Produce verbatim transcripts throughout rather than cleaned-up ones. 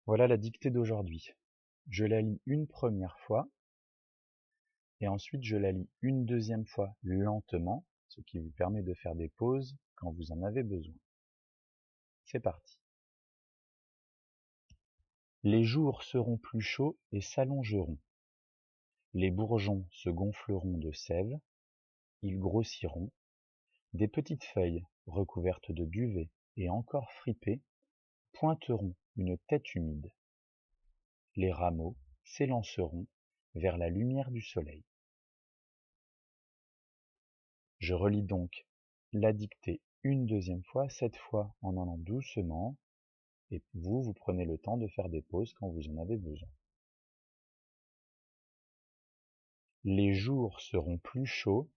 Voilà la dictée d'aujourd'hui. Je la lis une première fois et ensuite je la lis une deuxième fois lentement, ce qui vous permet de faire des pauses quand vous en avez besoin. C'est parti. Les jours seront plus chauds et s'allongeront. Les bourgeons se gonfleront de sève, ils grossiront. Des petites feuilles recouvertes de duvet et encore fripées pointeront une tête humide. Les rameaux s'élanceront vers la lumière du soleil. Je relis donc la dictée une deuxième fois, cette fois en allant doucement, et vous, vous prenez le temps de faire des pauses quand vous en avez besoin. Les jours seront plus chauds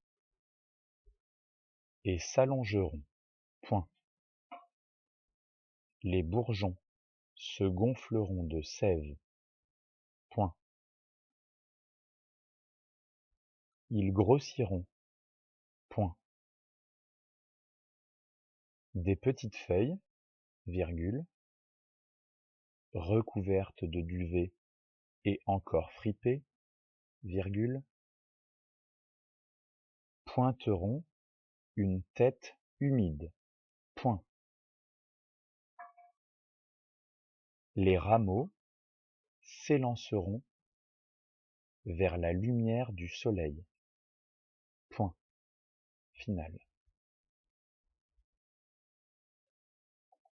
et s'allongeront. Point. Les bourgeons se gonfleront de sève. Point. Ils grossiront. Point. Des petites feuilles, virgule, recouvertes de duvet et encore fripées, virgule, pointeront une tête humide. Point. Les rameaux s'élanceront vers la lumière du soleil. Point final.